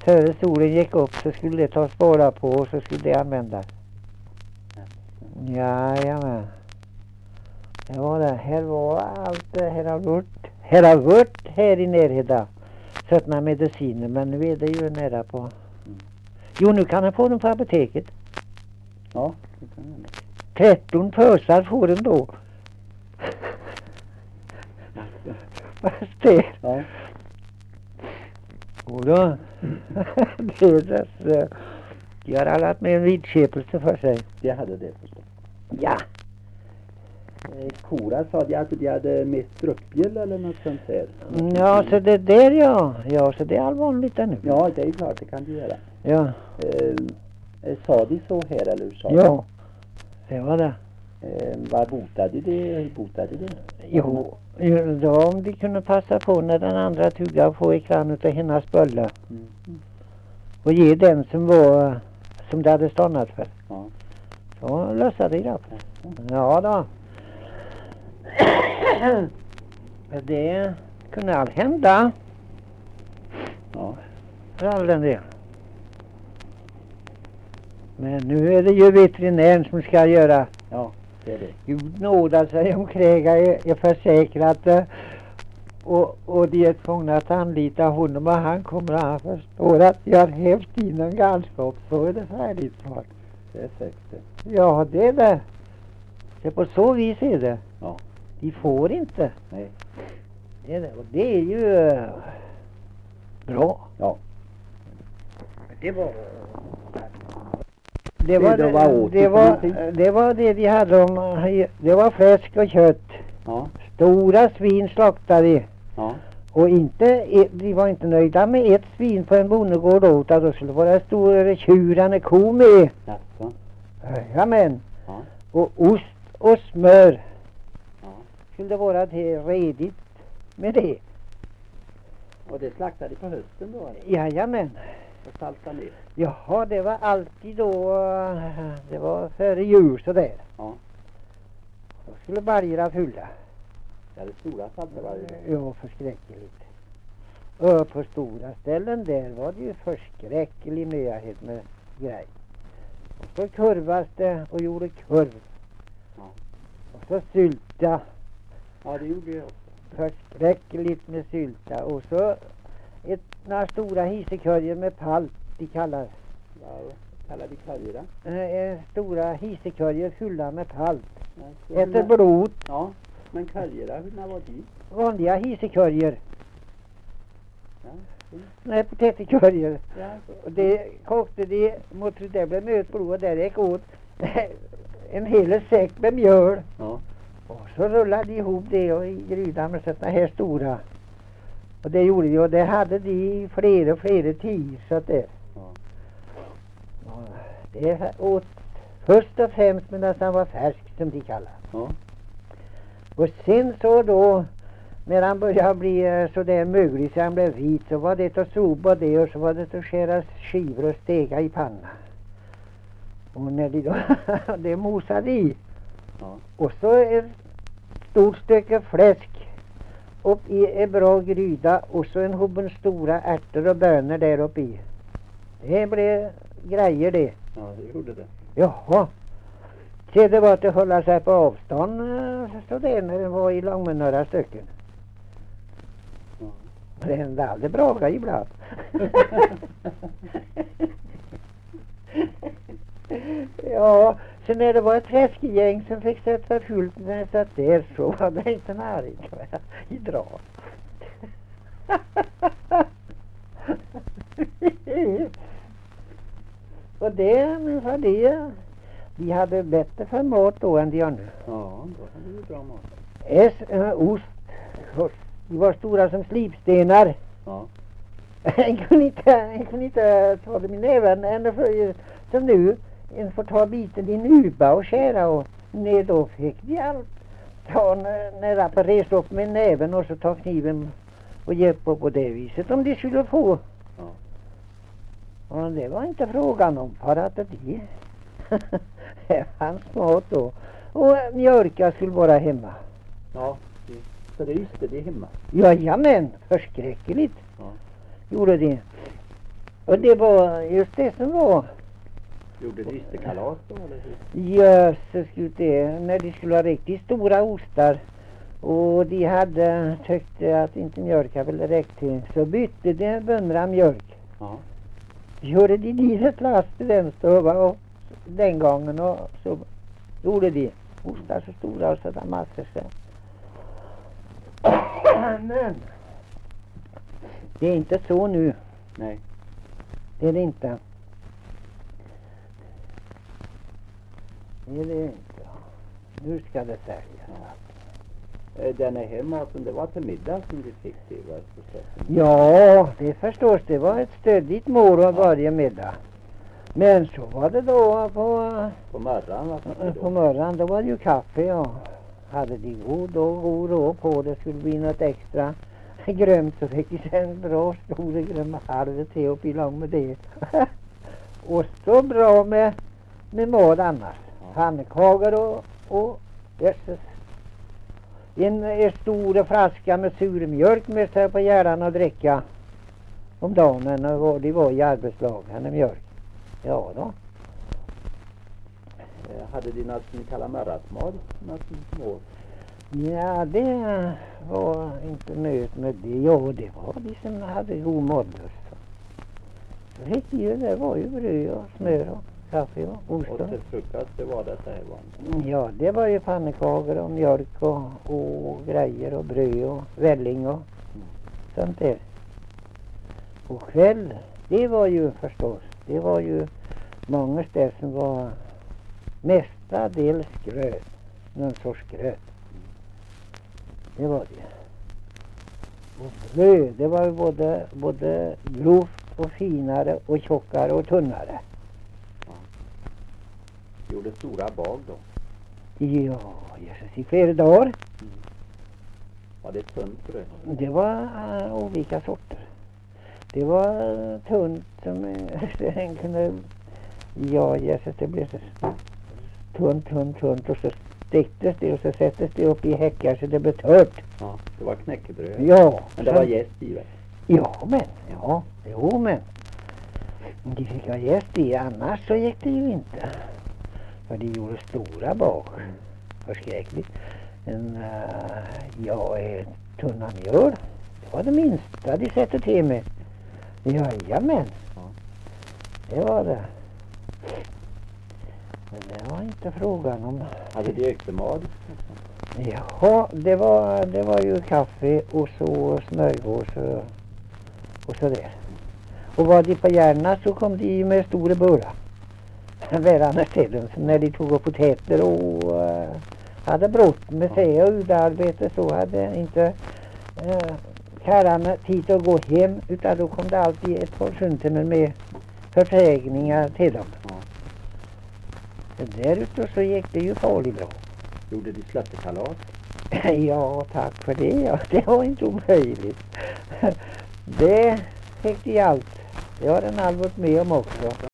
före solen gick upp så skulle det tas bara på och så skulle det användas. Jajamän. Det var det. Här var allt det här har varit här i närheten. Sådana mediciner, men nu är det ju nära på. Jo, nu kan jag få den på apoteket. Ja, det kan jag. 13 pösar får den då. Fast det. Ja. Och då. Det är dess. De har alla med en vidskepelse för sig. Det hade det förstås. Ja. Kora sa de att de hade mest druckbjäll eller något sånt där. Ja, så det där ja. Ja, så det är allvarligt nu. Ja, det är klart, det kan du göra. Ja. Sa de så här eller hur sa Ja. Det var det. Vad botade det? Jo, då om de kunde passa på när den andra tuggar på ekran utav hennes bölla. Och ge den som det hade stannat för. Ja. Så lösade de det. Ja då. Det kunde allt hända. Ja. För all den del. Men nu är det ju veterinären som ska göra. Ja, det är det. Gud nåda sig om kräga är försäkrat. Och de är tvungna att anlita honom och han kommer att förstå att jag har hävt in en galskap, så är det färdigt snart. Det är säkert. Ja, det är det. Det är på så vis är det. Ja. De får inte. Nej. Det är det. Och det är ju bra. Ja. Det var det de hade om. Det var fläsk och kött. Ja. Stora svin slaktade. Ja. Och de var inte nöjda med ett svin på en bondegård åt att då skulle vara stora tjuran ko med. Jaså. Jajamän. Ja. Och ost och smör. Ja. Skulle det vara till redigt med det. Och det slaktade på hösten då? Eller? Jajamän. Och salta ner? Jaha, det var alltid då. Det var före jul sådär. Ja. Då skulle bargerna fylla. Det är stora saltvargar. Ja, förskräckligt. Och på stora ställen där var det ju förskräcklig nöjhet med grej. Och så kurvas det och gjorde kurv. Ja. Och så sylta. Ja, det gjorde jag också. Förskräckligt med sylta. Och så några stora hisekörjer med palt, de kallas. Ja, kallar de karriera? Stora hisekörjer fyllda med palt. Ja, Efter blod. Ja, men karriera, hur var de? Vanliga hisekörjer. Ja. Nej, potätikörjer. Ja. Och det kokte de mot det blev möt blod och där gick åt en hel säck med mjöl. Ja. Och så rullade de ihop det och i grydan med sådana här stora. Och det gjorde de och det hade de flera tid så att det. Ja. Och det åt först och främst medan han var färsk som de kallar. Ja. Och sen så då när han började bli så där möglig så han blev vit så var det att sopa det och så var det att skära skivor och steka i panna. Och när de då det mosade i. Ja. Och så ett stort stycke fläsk upp i en bra gryda och så en hubben stora ärtor och bönor där uppe i. Det blev grejer det. Ja, det gjorde det. Jaha. Så det var att hålla sig på avstånd så det när det var i lång med några stycken. Ja. Det hände aldrig bra ibland. Ja, så när det var ett fläskgäng som fick sätta fullt när jag satt där så var det inte närigt i dra. Och det, men för det, vi hade bättre för mat då än de andra. Ja, då hade vi bra mat. Ost, de var stora som slipstenar. Ja. En kunde inte ta dem i näven ända för, som nu. En får ta biten i nuba och skära och ner då fick de allt. Ta när rappen reste upp med näven och så ta kniven och hjälpa på det viset om de skulle få. Ja. Och det var inte frågan om för att det det fanns mat då. Och mjölka skulle vara hemma. Ja, så det just det är hemma. Jajamän, förskräckligt. Ja. Gjorde det. Och det var just det som var. Gjorde dysterkalas då eller hur? Jösses gud, det när de skulle ha riktigt stora ostar och de hade tyckte att inte mjölk väl räckt till, så bytte de bönderna mjölk. Ja. Gjorde de litet last i den stova och den gången och så gjorde de ostar så stora och sådär massor så. Men det är inte så nu. Nej. Det är det inte. Det är det inte. Nu ska det säljas. Den här maten, det var till middag som du fick till processen. Ja, det förstås. Det var ett stödigt mål av varje middag. Men så var det då På morgonen? på morgonen, då var det ju kaffe, ja. Hade de god råd på det skulle bli något extra grömt så fick de sen bra stora gröna halv te upp i lång med det. Och så bra med mat annars. Pannekakor och jösses. En stor flaska med surmjölk med sig på hjärnan och dricka om dagen när de var i arbetslag, henne mjölk. Ja då. Hade de något som kallar marratmat? Något små? Ja, det var inte nöjt med det. Ja, det var de som hade god matlust. Så fick de ju, det var ju bröd och smör och kaffe och ost. Och till frukost, det var det så här vanligt? Ja, det var ju pannekakor och mjölk och grejer och bröd och välling och sånt där. Och kväll, det var ju förstås, det var ju många ställen som var mestadels gröt. Någon sorts gröt. Det var det. Och bröd, det var ju både grovt och finare och tjockare och tunnare. Gjorde stora bag då? Ja, Jesus, i flera dagar. Var det tunt bröd? Det var olika sorter. Det var tunt som en kunde, ja Jesus, det blev så tunt och så stektes det och så sättes det upp i häckar så det blev tört. Ja, det var knäckebröd. Ja. Men det var jäst i väl? Ja, men. De fick ha jäst i, annars så gick det ju inte. För de gjorde stora bak. Förskräckligt. Tunna mjöl. Det var det minsta de sätter till med. Jajamän. Ja. Det var det. Men det var inte frågan om... Hade de öktemat? Ja, det var ju kaffe och så smörgås och sådär. Och var de på Järna så kom de med stora burrar. Värande ställen när de tog upp potäter och hade brott med sig och utarbete så hade inte karlarna tid att gå hem utan då kom det alltid ett par suntimmer med förträgningar till dem. Ja. Där ute så gick det ju farligt bra. Gjorde de slättekalas? Ja, tack för det. Ja, det var inte omöjligt. Det fick de allt. Det har den Albert med om också.